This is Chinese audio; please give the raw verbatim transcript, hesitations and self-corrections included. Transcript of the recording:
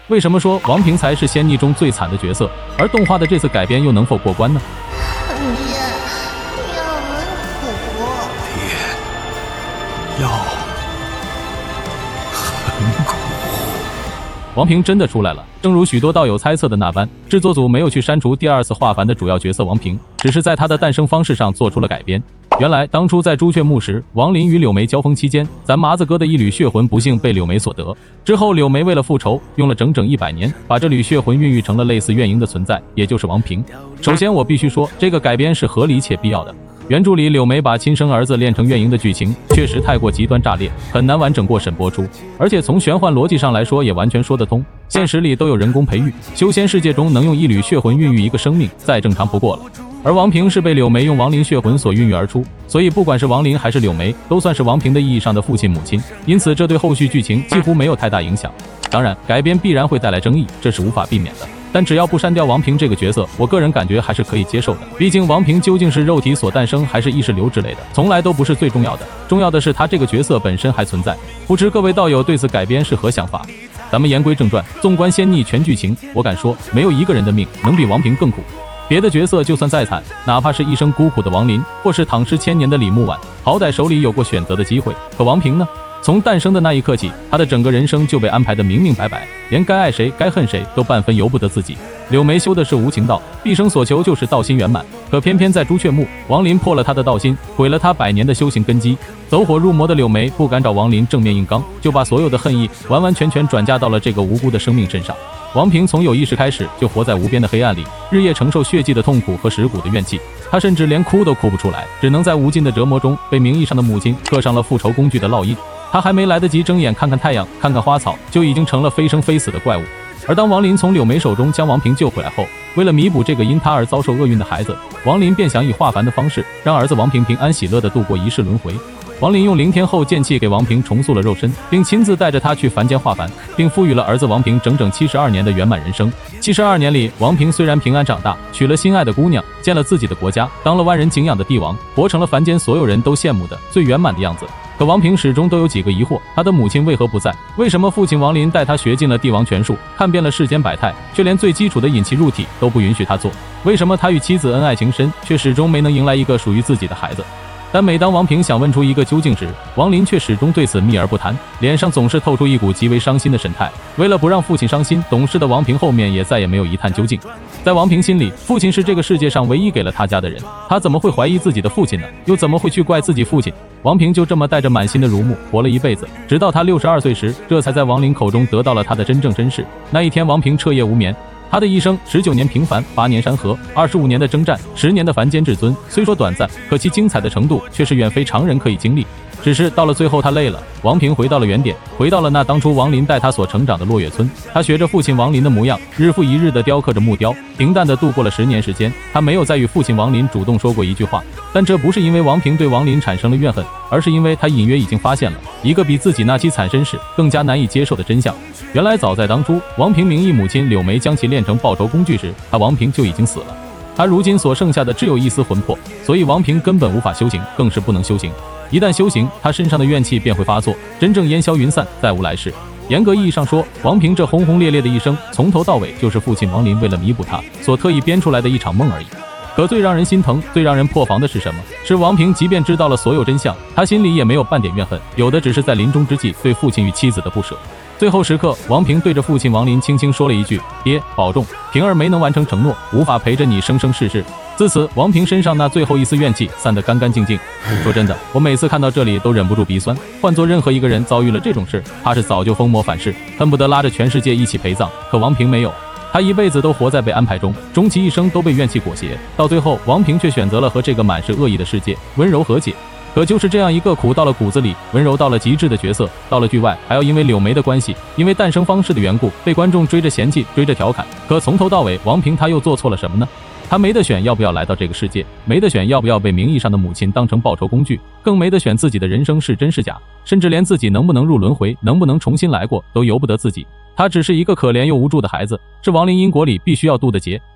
为什么说王平才是仙逆中最惨的角色，而动画的这次改编又能否过关呢？ 爹，药很苦。 爹，药很苦。 王平真的出来了，正如许多道友猜测的那般，制作组没有去删除第二次化凡的主要角色王平，只是在他的诞生方式上做出了改编。原来当初在朱雀墓时，王林与柳梅交锋期间，咱麻子哥的一缕血魂不幸被柳梅所得。之后柳梅为了复仇，用了整整一百年，把这缕血魂孕育成了类似怨婴的存在，也就是王平。首先我必须说，这个改编是合理且必要的。原著里柳梅把亲生儿子练成怨婴的剧情确实太过极端炸裂，很难完整过审播出，而且从玄幻逻辑上来说也完全说得通。现实里都有人工培育，修仙世界中能用一缕血魂孕育一个生命，再正常不过了。而王平是被柳梅用亡灵血魂所孕育而出，所以不管是王林还是柳梅，都算是王平的意义上的父亲母亲，因此这对后续剧情几乎没有太大影响。当然，改编必然会带来争议，这是无法避免的。但只要不删掉王平这个角色，我个人感觉还是可以接受的。毕竟王平究竟是肉体所诞生还是意识流之类的，从来都不是最重要的，重要的是他这个角色本身还存在。不知各位道友对此改编是何想法？咱们言归正传，纵观仙逆全剧情，我敢说没有一个人的命能比王平更苦。别的角色就算再惨，哪怕是一生孤苦的王林，或是躺尸千年的李木婉，好歹手里有过选择的机会。可王平呢？从诞生的那一刻起，他的整个人生就被安排得明明白白，连该爱谁该恨谁都半分由不得自己。柳梅修的是无情道，毕生所求就是道心圆满，可偏偏在朱雀墓，王林破了他的道心，毁了他百年的修行根基。走火入魔的柳梅不敢找王林正面硬刚，就把所有的恨意完完全全转嫁到了这个无辜的生命身上。王平从有意识开始就活在无边的黑暗里，日夜承受血迹的痛苦和蚀骨的怨气，他甚至连哭都哭不出来，只能在无尽的折磨中被名义上的母亲刻上了复仇工具的烙印。他还没来得及睁眼看看太阳，看看花草，就已经成了非生非死的怪物。而当王林从柳梅手中将王平救回来后，为了弥补这个因他而遭受厄运的孩子，王林便想以化凡的方式让儿子王平平安喜乐地度过一世轮回。王林用灵天后剑气给王平重塑了肉身，并亲自带着他去凡间化凡，并赋予了儿子王平整整七十二年的圆满人生。七十二年里，王平虽然平安长大，娶了心爱的姑娘，建了自己的国家，当了万人敬仰的帝王，活成了凡间所有人都羡慕的最圆满的样子。可王平始终都有几个疑惑，他的母亲为何不在？为什么父亲王林带他学尽了帝王权术，看遍了世间百态，却连最基础的引气入体都不允许他做？为什么他与妻子恩爱情深，却始终没能迎来一个属于自己的孩子？但每当王平想问出一个究竟时，王林却始终对此秘而不谈，脸上总是透出一股极为伤心的神态。为了不让父亲伤心，懂事的王平后面也再也没有一探究竟。在王平心里，父亲是这个世界上唯一给了他家的人，他怎么会怀疑自己的父亲呢？又怎么会去怪自己父亲？王平就这么带着满心的如沐活了一辈子，直到他六十二岁时，这才在王林口中得到了他的真正身世。那一天，王平彻夜无眠。他的一生十九年平凡，八年山河，二十五年的征战，十年的凡间至尊，虽说短暂，可其精彩的程度却是远非常人可以经历。只是到了最后他累了，王平回到了原点，回到了那当初王林带他所成长的落月村。他学着父亲王林的模样，日复一日地雕刻着木雕，平淡地度过了十年时间。他没有再与父亲王林主动说过一句话，但这不是因为王平对王林产生了怨恨，而是因为他隐约已经发现了一个比自己那凄惨身世更加难以接受的真相。原来早在当初，王平名义母亲柳梅将其炼成报仇工具时，他王平就已经死了。他如今所剩下的只有一丝魂魄，所以王平根本无法修行，更是不能修行。一旦修行，他身上的怨气便会发作，真正烟消云散，再无来世。严格意义上说，王平这轰轰烈烈的一生，从头到尾就是父亲王林为了弥补他所特意编出来的一场梦而已。可最让人心疼、最让人破防的是什么？是王平即便知道了所有真相，他心里也没有半点怨恨，有的只是在临终之际对父亲与妻子的不舍。最后时刻，王平对着父亲王林轻轻说了一句：“爹，保重。”平儿没能完成承诺，无法陪着你生生世世。自此，王平身上那最后一丝怨气散得干干净净。说真的，我每次看到这里都忍不住鼻酸。换做任何一个人遭遇了这种事，怕是早就疯魔反噬，恨不得拉着全世界一起陪葬。可王平没有，他一辈子都活在被安排中，终其一生都被怨气裹挟。到最后，王平却选择了和这个满是恶意的世界温柔和解。可就是这样一个苦到了骨子里、温柔到了极致的角色，到了剧外还要因为柳梅的关系，因为诞生方式的缘故，被观众追着嫌弃、追着调侃。可从头到尾，王平他又做错了什么呢？他没得选要不要来到这个世界，没得选要不要被名义上的母亲当成报仇工具，更没得选自己的人生是真是假，甚至连自己能不能入轮回、能不能重新来过都由不得自己。他只是一个可怜又无助的孩子，是亡灵因果里必须要渡的劫。